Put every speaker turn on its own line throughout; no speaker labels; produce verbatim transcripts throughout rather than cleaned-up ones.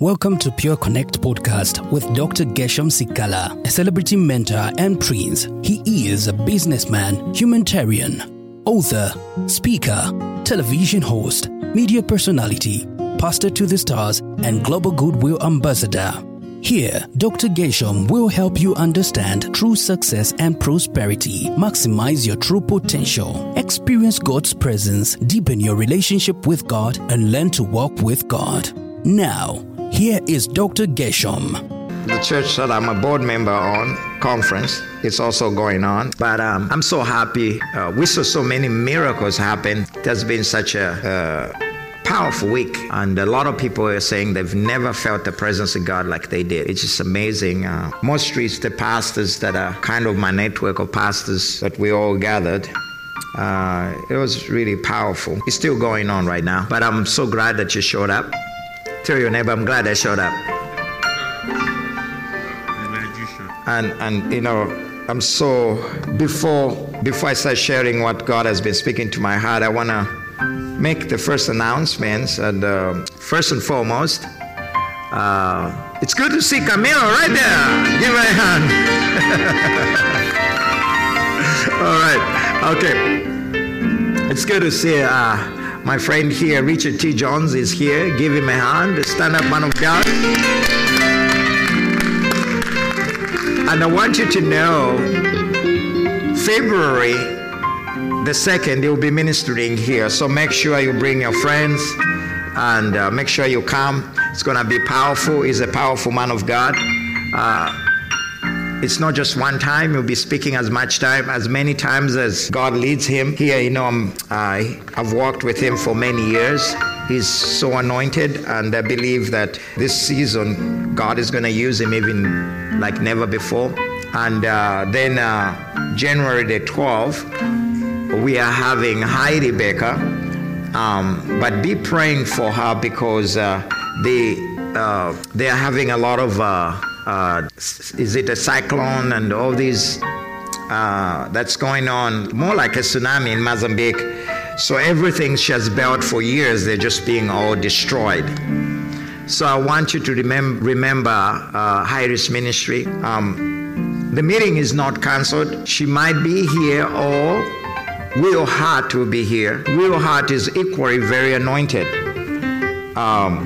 Welcome to Pure Connect podcast with Doctor Gershom Sikala, a celebrity mentor and prince. He is a businessman, humanitarian, author, speaker, television host, media personality, pastor to the stars, and global goodwill ambassador. Here, Doctor Gershom will help you understand true success and prosperity, maximize your true potential, experience God's presence, deepen your relationship with God, and learn to walk with God. Now, here is Doctor Gershom.
The church that I'm a board member on, conference, it's also going on. But um, I'm so happy. Uh, we saw so many miracles happen. It has been such a... Uh, powerful week, and a lot of people are saying they've never felt the presence of God like they did. It's just amazing. Uh, mostly it's the pastors that are kind of my network of pastors that we all gathered. Uh, it was really powerful. It's still going on right now, but I'm so glad that you showed up. Tell your neighbor, I'm glad I showed up. And and you know, I'm so before before I start sharing what God has been speaking to my heart, I wanna make the first announcements. And uh, first and foremost, uh, it's good to see Camilo right there. Give her a hand. All right. Okay. It's good to see uh, my friend here, Richard T. Jones, is here. Give him a hand. Stand up, man of God. And I want you to know, February the second, you'll be ministering here, so make sure you bring your friends and uh, make sure you come. It's going to be powerful. He's a powerful man of God. Uh, it's not just one time. He'll be speaking as much time, as many times as God leads him. Here, you know, I'm, uh, I've worked with him for many years. He's so anointed, and I believe that this season, God is going to use him even like never before. And uh, then uh, January the twelfth, we are having Heidi Baker, um, but be praying for her because uh, they uh, they are having a lot of uh, uh, is it a cyclone and all these uh, that's going on, more like a tsunami in Mozambique. So everything she has built for years, they're just being all destroyed. So I want you to remember remember uh, Heidi's ministry. Um, the meeting is not canceled. She might be here, or Will Hart will be here. Will Hart is equally very anointed. Um,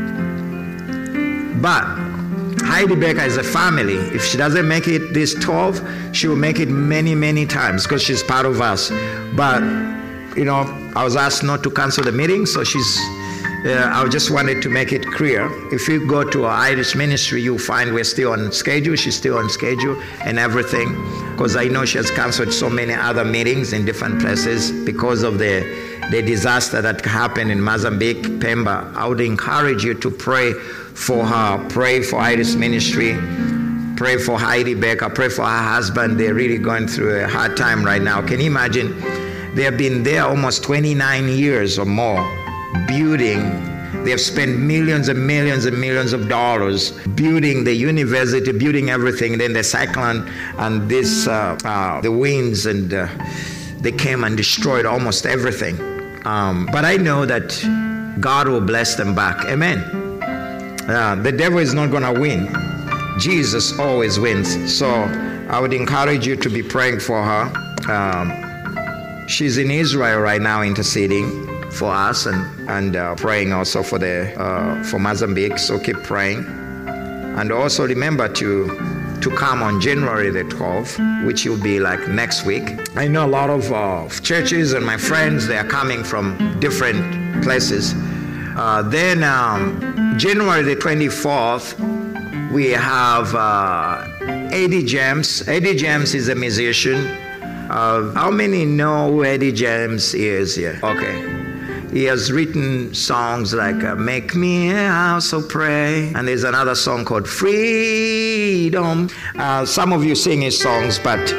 but Heidi Baker is a family. If she doesn't make it this twelve, she will make it many, many times because she's part of us. But, you know, I was asked not to cancel the meeting, so she's, uh, I just wanted to make it clear. If you go to our Irish ministry, you'll find we're still on schedule. She's still on schedule and everything. Because I know she has canceled so many other meetings in different places because of the, the disaster that happened in Mozambique, Pemba. I would encourage you to pray for her, pray for Heidi's ministry, pray for Heidi Baker, pray for her husband. They're really going through a hard time right now. Can you imagine? They have been there almost twenty-nine years or more, building. They have spent millions and millions and millions of dollars building the university, building everything. Then the cyclone and this, uh, uh, the winds, and uh, they came and destroyed almost everything. Um, but I know that God will bless them back. Amen. Uh, the devil is not going to win. Jesus always wins. So I would encourage you to be praying for her. Um, she's in Israel right now interceding for us and and uh, praying also for the uh, for Mozambique. So keep praying, and also remember to to come on January the twelfth, which will be like next week. I know a lot of uh, churches and my friends, they are coming from different places. Uh, then um, January the twenty-fourth, we have uh, Eddie James. Eddie James is a musician. Uh, how many know who Eddie James is here? Okay. He has written songs like uh, Make Me a House of Prayer, and there's another song called Freedom. Uh, some of you sing his songs, but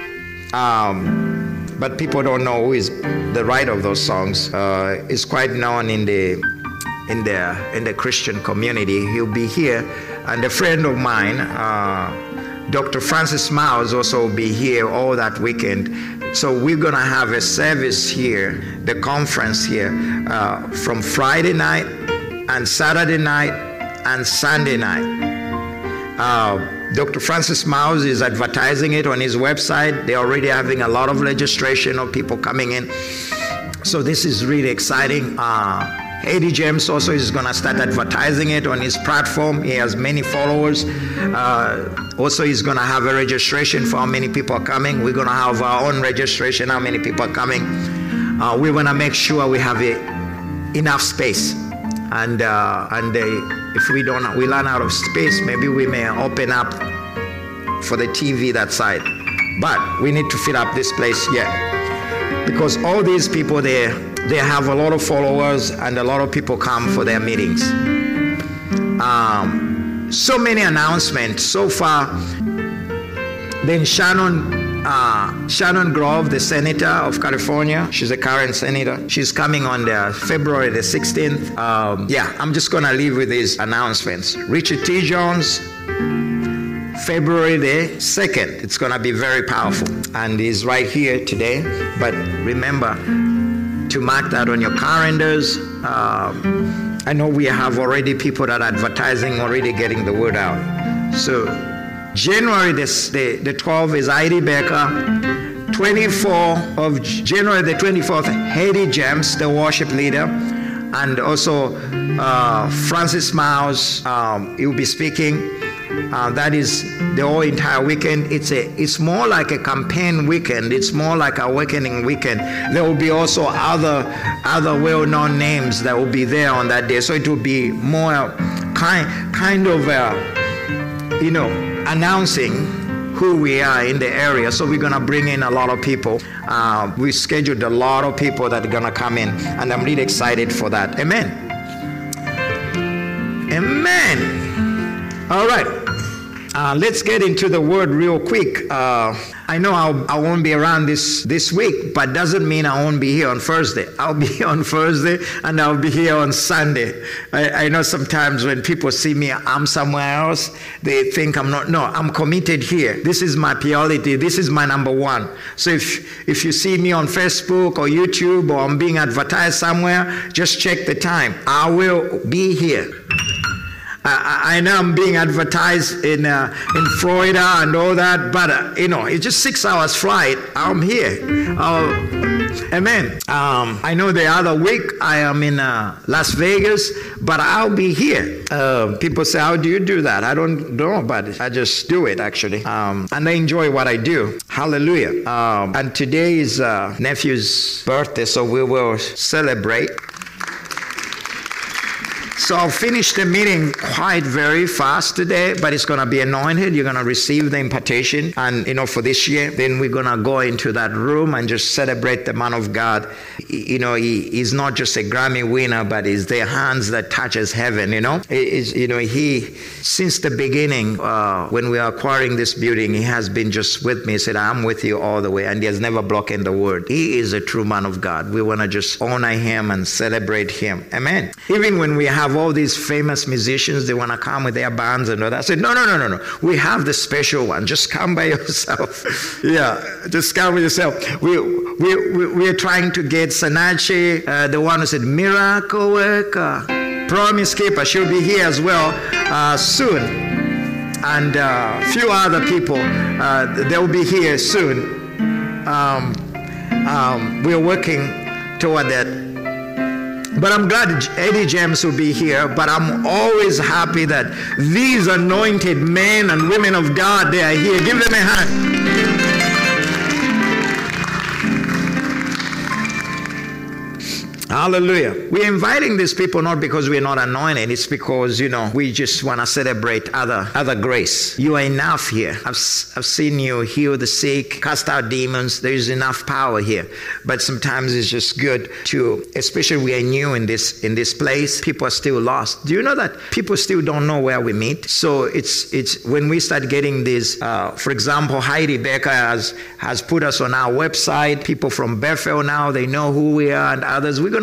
um, but people don't know who is the writer of those songs. Uh, he's quite known in the in the in the Christian community. He'll be here, and a friend of mine, uh, Doctor Francis Miles, also will be here all that weekend. So we're going to have a service here, the conference here, uh, from Friday night and Saturday night and Sunday night. Uh, Doctor Francis Miles is advertising it on his website. They're already having a lot of registration of people coming in. So this is really exciting. Uh, Eddie James also is going to start advertising it on his platform. He has many followers. Uh, also, he's going to have a registration for how many people are coming. We're going to have our own registration, how many people are coming. Uh, we want to make sure we have a, enough space. And uh, and uh, if we don't, we run out of space, maybe we may open up for the T V that side. But we need to fill up this place yet, because all these people there, they have a lot of followers and a lot of people come for their meetings. Um, so many announcements so far. Then Shannon. Uh, Shannon Grove, the senator of California, she's a current senator. She's coming on the February the sixteenth. Um, yeah, I'm just going to leave with these announcements. Richard T. Jones, February the second. It's going to be very powerful. And he's right here today. But remember to mark that on your calendars. Um, I know we have already people that are advertising, already getting the word out. So January the, the, the twelfth is Heidi Becker. twenty-fourth of January the twenty-fourth, Eddie James, the worship leader. And also uh, Francis Miles, um, he will be speaking. Uh, that is the whole entire weekend. It's a, it's more like a campaign weekend. It's more like a awakening weekend. There will be also other, other well-known names that will be there on that day. So it will be more kind, kind of, uh, you know, announcing who we are in the area. So we're going to bring in a lot of people. Uh, we scheduled a lot of people that are going to come in, and I'm really excited for that. Amen. Amen. All right. Uh, let's get into the word real quick. Uh, I know I'll, I won't be around this, this week, but doesn't mean I won't be here on Thursday. I'll be here on Thursday and I'll be here on Sunday. I, I know sometimes when people see me, I'm somewhere else, they think I'm not. No, I'm committed here. This is my priority. This is my number one. So if, if you see me on Facebook or YouTube or I'm being advertised somewhere, just check the time. I will be here. I, I know I'm being advertised in uh, in Florida and all that, but uh, you know, it's just six hours flight. I'm here. Uh, amen. Um, I know the other week I am in uh, Las Vegas, but I'll be here. Uh, people say, "How do you do that?" I don't know, but I just do it actually, um, and I enjoy what I do. Hallelujah. Um, and today is uh, nephew's birthday, so we will celebrate. So I'll finish the meeting quite very fast today, but it's going to be anointed. You're going to receive the impartation. And, you know, for this year, then we're going to go into that room and just celebrate the man of God. You know, he, he's not just a Grammy winner, but he's the hands that touches heaven, you know. It's, you know, he, since the beginning, uh, when we are acquiring this building, he has been just with me. He said, I'm with you all the way. And he has never broken the word. He is a true man of God. We want to just honor him and celebrate him. Amen. Even when we have all these famous musicians, they want to come with their bands and all that. I said, no, no, no, no, no. We have the special one. Just come by yourself. Yeah, just come with yourself. We we we, we are trying to get Sanache, uh, the one who said miracle worker, promise keeper. She'll be here as well uh, soon, and a uh, few other people. Uh, they'll be here soon. Um, um, we're working toward that. But I'm glad Eddie James will be here, but I'm always happy that these anointed men and women of God, they are here. Give them a hand. Hallelujah. We're inviting these people not because we're not anointed. It's because, you know, we just want to celebrate other other grace. You are enough here. I've, I've seen you heal the sick, cast out demons. There's enough power here. But sometimes it's just good to, especially we are new in this in this place. People are still lost. Do you know that people still don't know where we meet? So it's it's when we start getting this, uh, for example, Heidi Becker has, has put us on our website. People from Bethel now, they know who we are, and others. We're going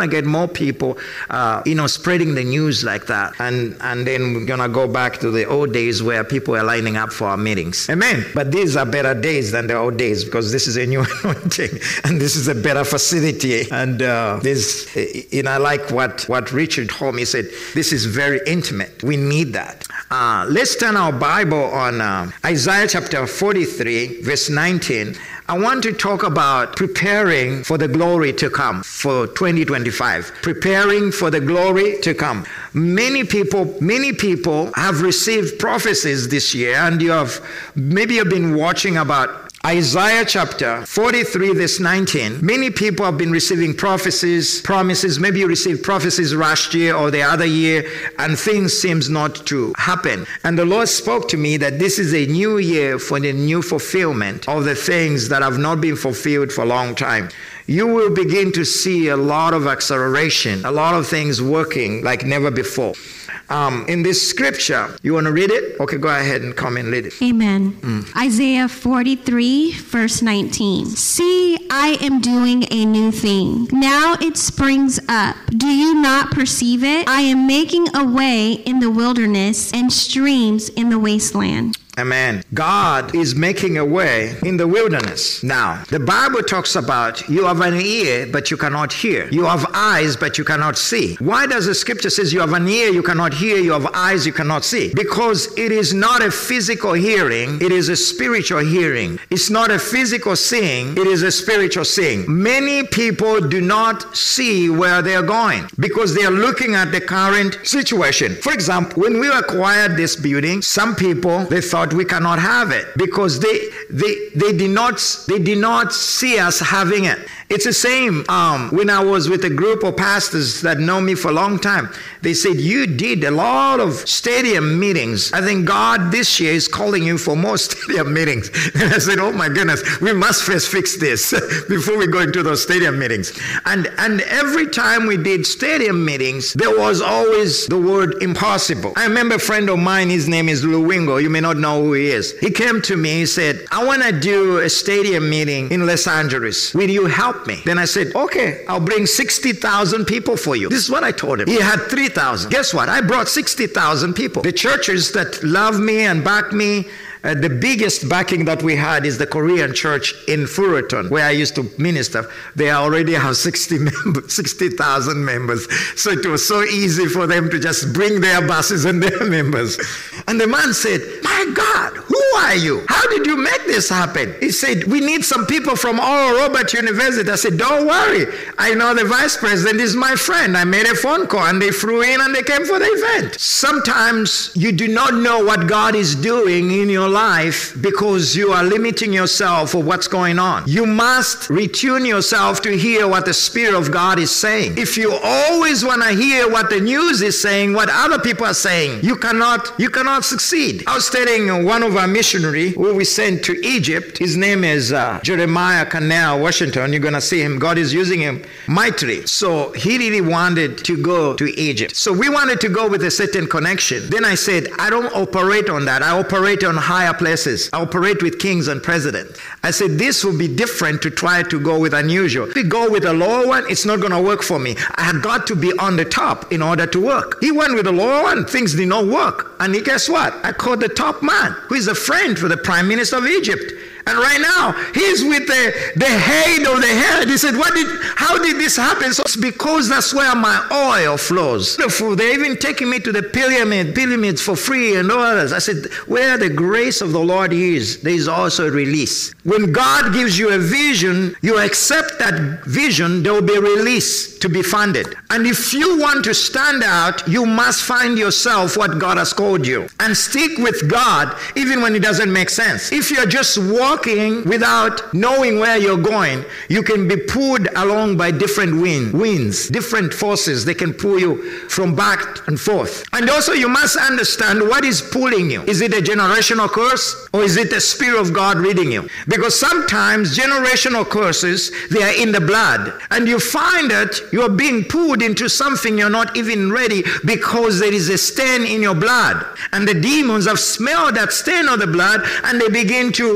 to get more people, uh, you know, spreading the news like that. And, and then we're going to go back to the old days where people are lining up for our meetings. Amen. But these are better days than the old days because this is a new anointing and this is a better facility. And uh, this, you know, I like what, what Richard Holmes said. This is very intimate. We need that. Uh, let's turn our Bible on uh, Isaiah chapter forty-three, verse nineteen. I want to talk about preparing for the glory to come for twenty twenty-five. Preparing for the glory to come. Many people, many people have received prophecies this year, and you have maybe you've been watching about Isaiah chapter forty-three, verse nineteen. Many people have been receiving prophecies, promises. Maybe you received prophecies last year or the other year, and things seems not to happen. And the Lord spoke to me that this is a new year for the new fulfillment of the things that have not been fulfilled for a long time. You will begin to see a lot of acceleration, a lot of things working like never before. Um, in this scripture, you want to read it? Okay, go ahead and come and read it.
Amen. Mm. Isaiah forty-three, verse nineteen. See, I am doing a new thing. Now it springs up. Do you not perceive it? I am making a way in the wilderness and streams in the wasteland.
Amen. God is making a way in the wilderness. Now, the Bible talks about you have an ear, but you cannot hear. You have eyes, but you cannot see. Why does the scripture says you have an ear, you cannot hear, you have eyes, you cannot see? Because it is not a physical hearing, it is a spiritual hearing. It's not a physical seeing, it is a spiritual seeing. Many people do not see where they are going because they are looking at the current situation. For example, when we acquired this building, some people, they thought we cannot have it because they they they did not they did not see us having it. It's the same um, when I was with a group of pastors that know me for a long time. They said, you did a lot of stadium meetings. I think God this year is calling you for more stadium meetings. And I said, oh my goodness, we must first fix this before we go into those stadium meetings. And, and every time we did stadium meetings, there was always the word impossible. I remember a friend of mine, his name is Lou Wingo. You may not know who he is. He came to me, he said, I want to do a stadium meeting in Los Angeles. Will you help me? Then I said, okay, I'll bring sixty thousand people for you. This is what I told him. He had three thousand. Guess what? I brought sixty thousand people. The churches that love me and back me, Uh, the biggest backing that we had is the Korean church in Fullerton, where I used to minister. They already have sixty members, sixty thousand members. So it was so easy for them to just bring their buses and their members. And the man said, my God, who are you? How did you make this happen? He said, we need some people from Oral Roberts University. I said, don't worry. I know the vice president is my friend. I made a phone call and they flew in and they came for the event. Sometimes you do not know what God is doing in your life because you are limiting yourself for what's going on. You must retune yourself to hear what the Spirit of God is saying. If you always want to hear what the news is saying, what other people are saying, you cannot you cannot succeed. I was telling one of our missionary who we sent to Egypt. His name is uh, Jeremiah Canal, Washington. You're going to see him. God is using him mightily. So he really wanted to go to Egypt. So we wanted to go with a certain connection. Then I said, I don't operate on that. I operate on higher places. I operate with kings and presidents. I said, this will be different to try to go with unusual. If we go with a lower one, it's not going to work for me. I had got to be on the top in order to work. He went with the lower one. Things did not work. And guess what? I called the top man, who is a friend for the Prime Minister of Egypt. And right now, he's with the, the head of the head. He said, "What did? How did this happen?" So it's because that's where my oil flows. They're even taking me to the pyramid, pyramids for free and all others. I said, where the grace of the Lord is, there is also a release. When God gives you a vision, you accept that vision, there will be a release to be funded. And if you want to stand out, you must find yourself what God has called you. And stick with God, even when it doesn't make sense. If you're just walking Walking without knowing where you're going, you can be pulled along by different wind, winds, different forces. They can pull you from back and forth. And also you must understand what is pulling you. Is it a generational curse or is it the Spirit of God leading you? Because sometimes generational curses, they are in the blood. And you find that you're being pulled into something you're not even ready because there is a stain in your blood. And the demons have smelled that stain of the blood and they begin to, to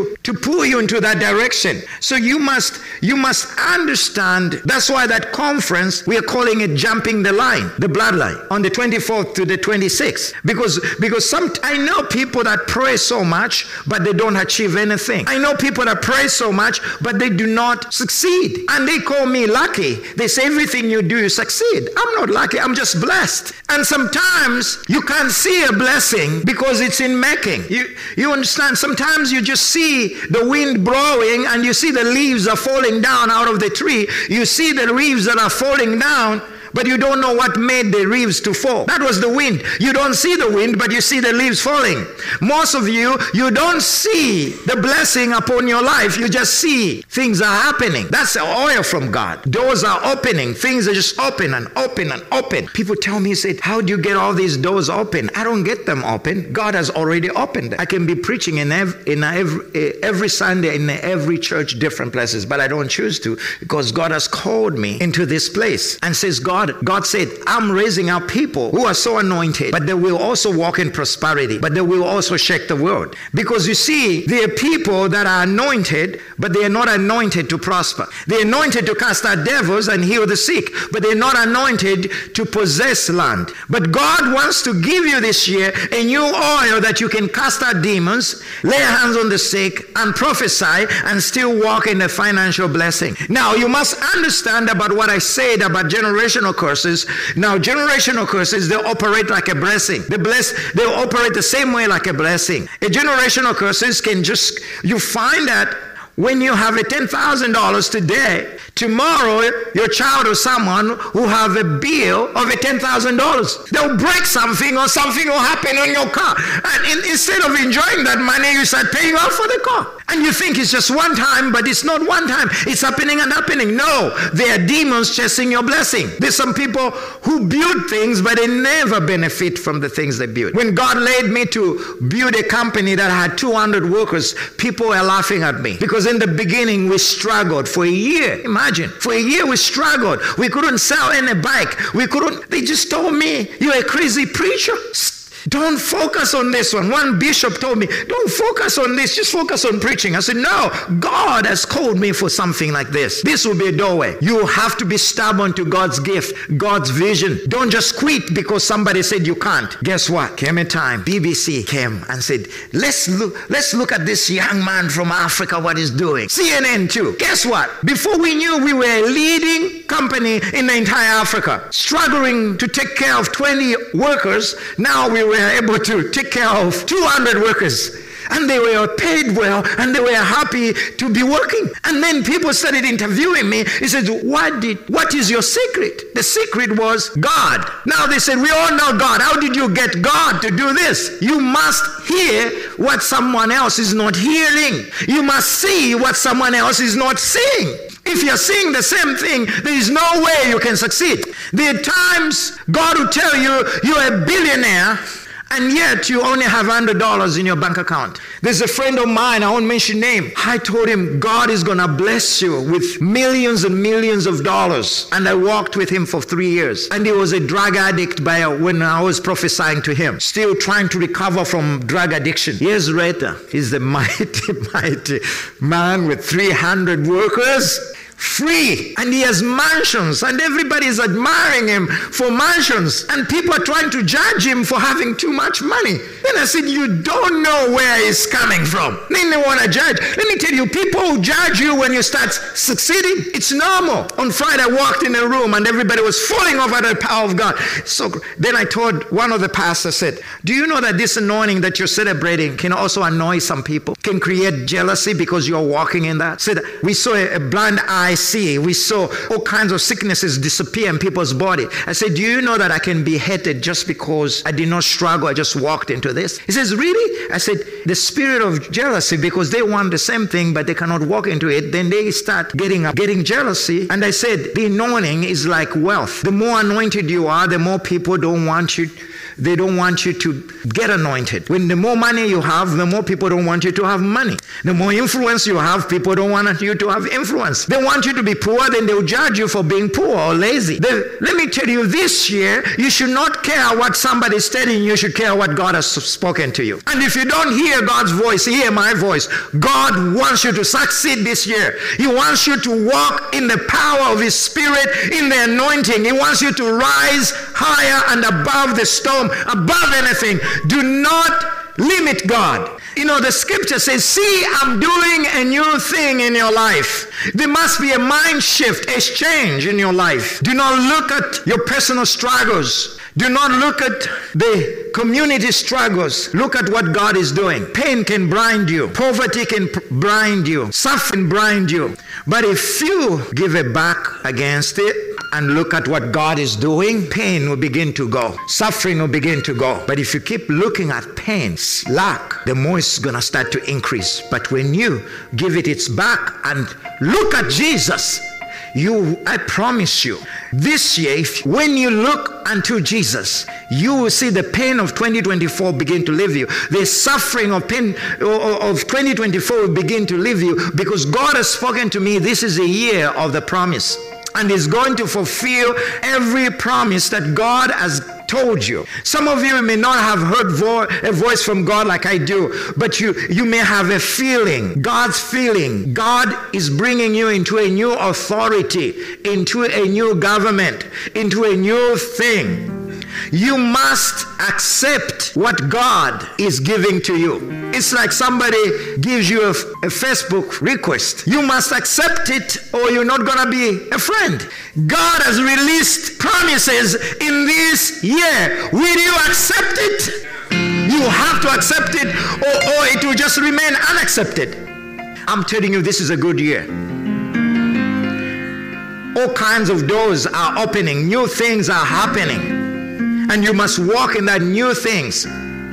pull you into that direction. So you must, you must understand. That's why that conference, we are calling it Jumping the Line, the Bloodline, on the twenty-fourth to the twenty-sixth. Because, because some, I know people that pray so much, but they don't achieve anything. I know people that pray so much, but they do not succeed. And they call me lucky. They say everything you do, you succeed. I'm not lucky. I'm just blessed. And sometimes you can't see a blessing because it's in making. You, you understand? Sometimes you just see the wind blowing and you see the leaves are falling down out of the tree. You see the leaves that are falling down, but you don't know what made the leaves to fall. That was the wind. You don't see the wind, but you see the leaves falling. Most of you, you don't see the blessing upon your life. You just see things are happening. That's the oil from God. Doors are opening. Things are just open and open and open. People tell me, say, how do you get all these doors open? I don't get them open. God has already opened them. I can be preaching in every, in every, every Sunday in every church, different places, but I don't choose to because God has called me into this place and says, God, God said, I'm raising up people who are so anointed, but they will also walk in prosperity, but they will also shake the world. Because you see, there are people that are anointed, but they are not anointed to prosper. They're anointed to cast out devils and heal the sick, but they're not anointed to possess land. But God wants to give you this year a new oil that you can cast out demons, lay hands on the sick, and prophesy, and still walk in the financial blessing. Now, you must understand about what I said about generational curses. Now, generational curses, they operate like a blessing. The bless, they operate the same way like a blessing. A generational curses can just, you find that when you have a ten thousand dollars today, tomorrow your child or someone will have a bill of a ten thousand dollars. They'll break something or something will happen on your car. And in, instead of enjoying that money, you start paying off for the car. And you think it's just one time, but it's not one time. It's happening and happening. No, there are demons chasing your blessing. There's some people who build things, but they never benefit from the things they build. When God led me to build a company that had two hundred workers, people were laughing at me. Because in the beginning, we struggled for a year. Imagine, for a year we struggled. We couldn't sell any bike. We couldn't, they just told me, you're a crazy preacher. Don't focus on this one. One bishop told me, don't focus on this, just focus on preaching. I said, no, God has called me for something like this. This will be a doorway. You have to be stubborn to God's gift, God's vision. Don't just quit because somebody said you can't. Guess what? Came a time, B B C came and said, let's look, let's look at this young man from Africa, what he's doing. C N N too. Guess what? Before we knew, we were a leading company in the entire Africa, struggling to take care of twenty workers. Now we were able to take care of two hundred workers, and they were paid well, and they were happy to be working. And then people started interviewing me. He said, what did what is your secret? The secret was God. Now they said, we all know God. How did you get God to do this? You must hear what someone else is not hearing. You must see what someone else is not seeing. If you're seeing the same thing, there is no way you can succeed. There are times God will tell you you're a billionaire, and yet you only have one hundred dollars in your bank account. There's a friend of mine, I won't mention name. I told him, God is going to bless you with millions and millions of dollars. And I walked with him for three years. And he was a drug addict by a, when I was prophesying to him. Still trying to recover from drug addiction. Years later, he's a mighty, mighty man with three hundred workers. Free, and he has mansions, and everybody is admiring him for mansions, and people are trying to judge him for having too much money. Then I said, you don't know where he's coming from. Then they want to judge. Let me tell you, people who judge you when you start succeeding, it's normal. On Friday I walked in a room and everybody was falling over the power of God. So then I told one of the pastors, said, do you know that this anointing that you're celebrating can also annoy some people, can create jealousy because you're walking in that? Said, we saw a, a blind eye see. We saw all kinds of sicknesses disappear in people's body. I said, do you know that I can be hated just because I did not struggle? I just walked into this. He says, really? I said, the spirit of jealousy, because they want the same thing, but they cannot walk into it. Then they start getting getting jealousy. And I said, the anointing is like wealth. The more anointed you are, the more people don't want you they don't want you to get anointed. When the more money you have, the more people don't want you to have money. The more influence you have, people don't want you to have influence. They want you to be poor, then they'll judge you for being poor or lazy. They, let me tell you, this year, you should not care what somebody is telling you. You should care what God has spoken to you. And if you don't hear God's voice, hear my voice. God wants you to succeed this year. He wants you to walk in the power of His Spirit, in the anointing. He wants you to rise higher and above the storm, above anything. Do not limit God. You know, the scripture says, see, I'm doing a new thing in your life. There must be a mind shift, a change in your life. Do not look at your personal struggles. Do not look at the community struggles. Look at what God is doing. Pain can blind you. Poverty can blind you. Suffering blind you. But if you give a back against it and look at what God is doing, pain will begin to go. Suffering will begin to go. But if you keep looking at pain, lack, the more it's going to start to increase. But when you give it its back and look at Jesus, you, I promise you, this year, if, when you look unto Jesus, you will see the pain of twenty twenty-four begin to leave you. The suffering of pain of twenty twenty-four will begin to leave you, because God has spoken to me. This is a year of the promise, and is going to fulfill every promise that God has told you. Some of you may not have heard vo- a voice from God like I do, but you, you may have a feeling, God's feeling. God is bringing you into a new authority, into a new government, into a new thing. You must accept what God is giving to you. It's like somebody gives you a, a Facebook request. You must accept it, or you're not going to be a friend. God has released promises in this year. Will you accept it? You have to accept it, or, or it will just remain unaccepted. I'm telling you, this is a good year. All kinds of doors are opening. New things are happening. And you must walk in that new things.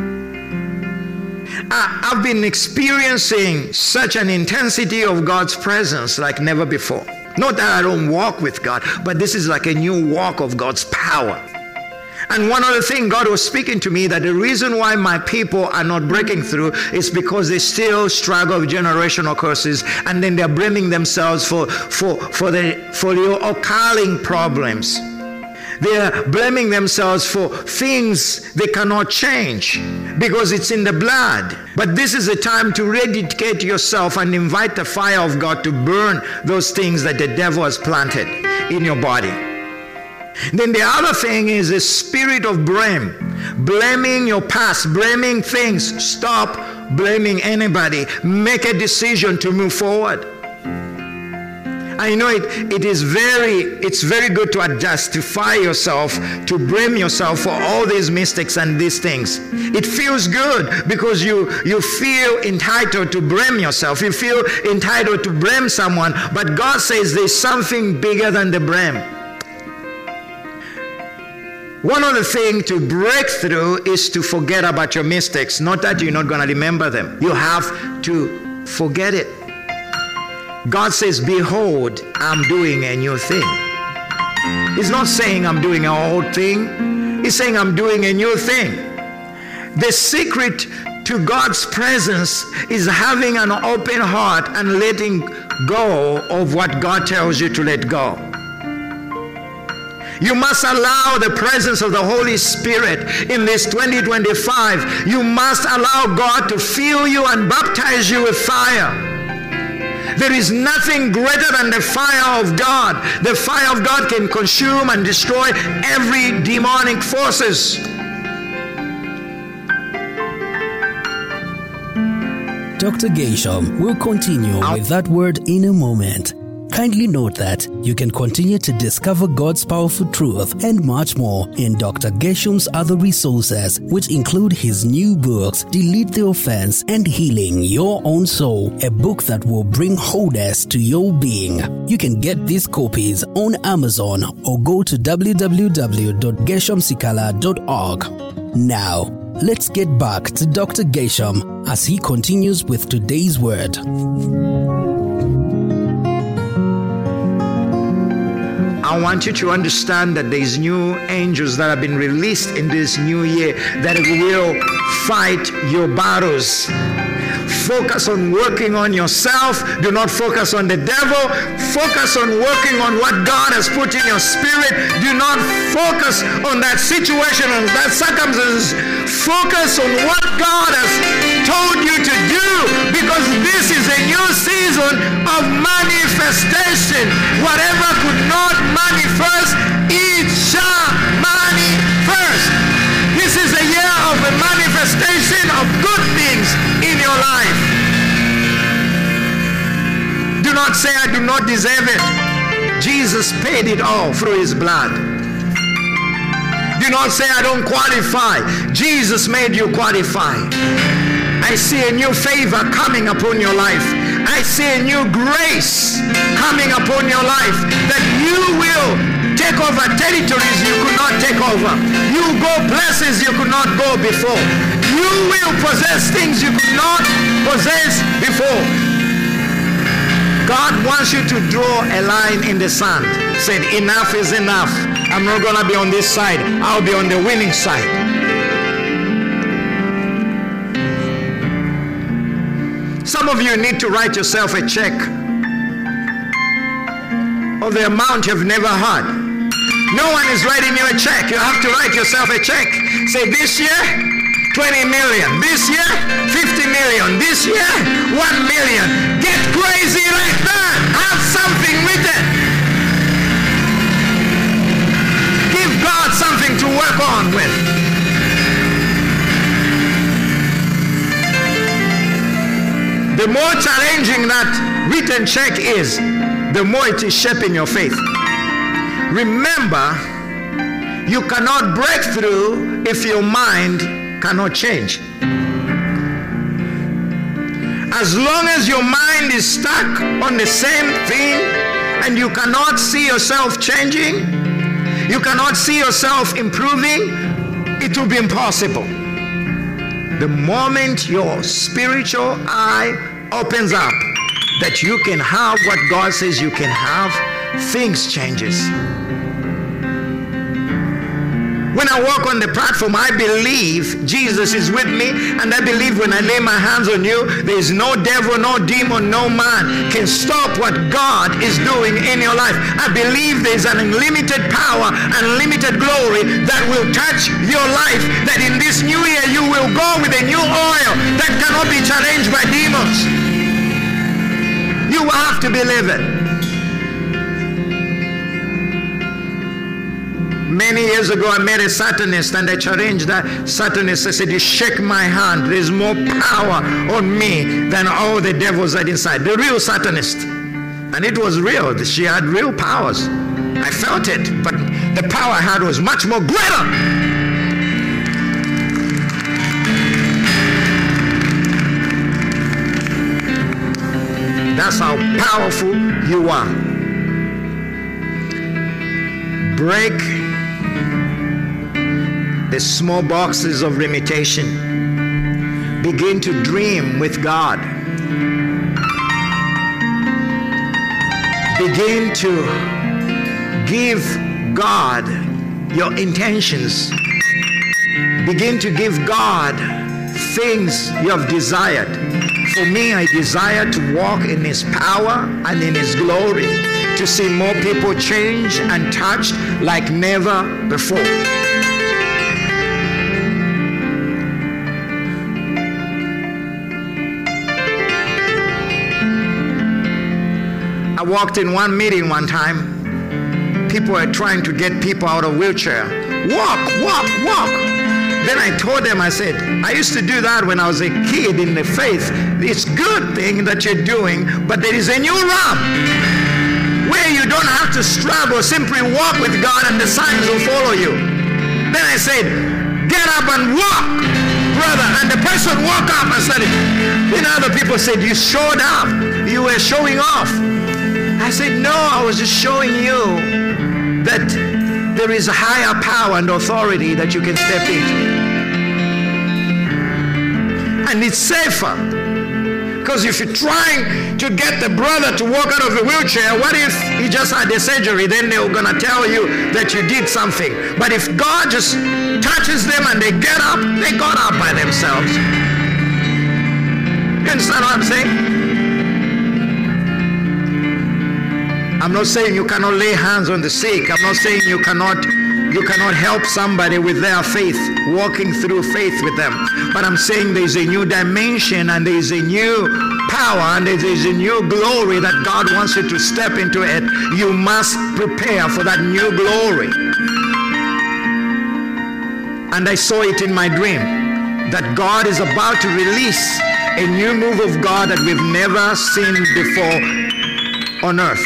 I, I've been experiencing such an intensity of God's presence like never before. Not that I don't walk with God, but this is like a new walk of God's power. And one other thing, God was speaking to me that the reason why my people are not breaking through is because they still struggle with generational curses, and then they're blaming themselves for, for, for, the, for the occurring problems. They're blaming themselves for things they cannot change because it's in the blood. But this is a time to rededicate yourself and invite the fire of God to burn those things that the devil has planted in your body. Then the other thing is the spirit of blame. Blaming your past, blaming things. Stop blaming anybody. Make a decision to move forward. I know it, it is very, it's very good to justify yourself, to blame yourself for all these mistakes and these things. It feels good because you, you feel entitled to blame yourself. You feel entitled to blame someone, but God says there's something bigger than the blame. One other thing to break through is to forget about your mistakes. Not that you're not going to remember them. You have to forget it. God says, behold, I'm doing a new thing. He's not saying I'm doing an old thing. He's saying I'm doing a new thing. The secret to God's presence is having an open heart and letting go of what God tells you to let go. You must allow the presence of the Holy Spirit in this twenty twenty-five. You must allow God to fill you and baptize you with fire. There is nothing greater than the fire of God. The fire of God can consume and destroy every demonic forces.
Doctor Gesham will continue with that word in a moment. Kindly note that you can continue to discover God's powerful truth and much more in Doctor Gesham's other resources, which include his new books, Delete the Offense and Healing Your Own Soul, a book that will bring wholeness to your being. You can get these copies on Amazon or go to w w w dot gesham sikala dot org. Now, let's get back to Doctor Gesham as he continues with today's word.
I I want you to understand that there's new angels that have been released in this new year that will fight your battles. Focus on working on yourself. Do not focus on the devil. Focus on working on what God has put in your spirit. Do not focus on that situation and that circumstance. Focus on what God has told you to do, because this is a new season of manifestation. Whatever could not manifest, it shall manifest. This is a year of a manifestation of good things in your life. Do not say, I do not deserve it. Jesus paid it all through his blood. Do not say, I don't qualify. Jesus made you qualify. I see a new favor coming upon your life. I see a new grace coming upon your life, that you will take over territories you could not take over. You go places you could not go before. You will possess things you could not possess before. God wants you to draw a line in the sand. Said, enough is enough. I'm not going to be on this side. I'll be on the winning side. Some of you need to write yourself a check of the amount you've never had. No one is writing you a check. You have to write yourself a check. Say, this year, twenty million. This year, fifty million. This year, one million. Get crazy like that. Have something written. Give God something to work on with. The more challenging that written check is, the more it is shaping your faith. Remember, you cannot break through if your mind cannot change. As long as your mind is stuck on the same thing and you cannot see yourself changing, you cannot see yourself improving, it will be impossible. The moment your spiritual eye opens up, that you can have what God says you can have, things changes. When I walk on the platform, I believe Jesus is with me, and I believe when I lay my hands on you, there is no devil, no demon, no man can stop what God is doing in your life. I believe there is an unlimited power, unlimited glory that will touch your life, that in this new year you will go with a new oil that cannot be challenged by demons. You will have to believe it. Many years ago, I met a Satanist, and I challenged that Satanist. I said, you shake my hand. There's more power on me than all the devils that inside. The real Satanist. And it was real. She had real powers. I felt it, but the power I had was much more greater. That's how powerful you are. Break the small boxes of limitation. Begin to dream with God. Begin to give God your intentions. Begin to give God things you have desired. For me, I desire to walk in his power and in his glory, to see more people changed and touched like never before. I walked in one meeting one time. People were trying to get people out of wheelchair. Walk, walk, walk. Then I told them, I said, I used to do that when I was a kid in the faith. It's a good thing that you're doing, but there is a new realm where you don't have to struggle. Simply walk with God and the signs will follow you. Then I said, get up and walk, brother. And the person woke up and said, you know, other people said, you showed up. You were showing off. I said, no, I was just showing you that there is a higher power and authority that you can step into. And it's safer. Because if you're trying to get the brother to walk out of the wheelchair, what if he just had a surgery? Then they're going to tell you that you did something. But if God just touches them and they get up, they got up by themselves. You understand what I'm saying? I'm not saying you cannot lay hands on the sick. I'm not saying you cannot you cannot help somebody with their faith, walking through faith with them. But I'm saying there's a new dimension and there's a new power and there's a new glory that God wants you to step into it. You must prepare for that new glory. And I saw it in my dream that God is about to release a new move of God that we've never seen before on earth.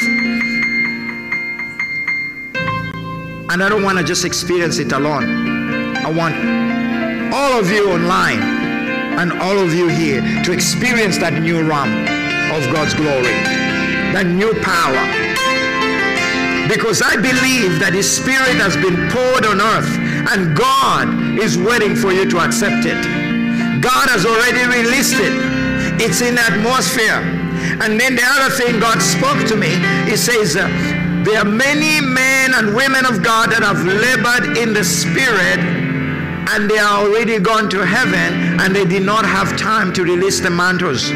And I don't want to just experience it alone. I want all of you online and all of you here to experience that new realm of God's glory, that new power. Because I believe that His Spirit has been poured on earth and God is waiting for you to accept it. God has already released it. It's in the atmosphere. And then the other thing God spoke to me, He says, uh, there are many men and women of God that have labored in the Spirit and they are already gone to heaven and they did not have time to release the mantles.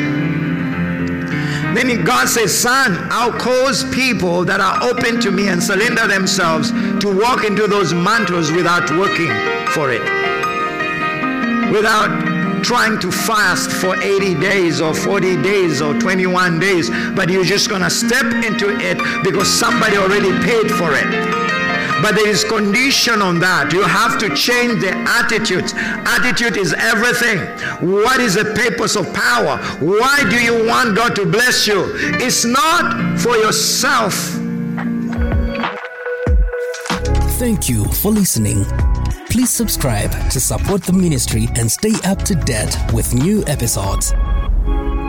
Then God says, son, I'll cause people that are open to me and surrender themselves to walk into those mantles without working for it. Without trying to fast for eighty days or forty days or twenty-one days, but you're just going to step into it because somebody already paid for it. But there is condition on that. You have to change the attitude. Attitude is everything. What is the purpose of power? Why do you want God to bless you? It's not for yourself.
Thank you for listening. Please subscribe to support the ministry and stay up to date with new episodes.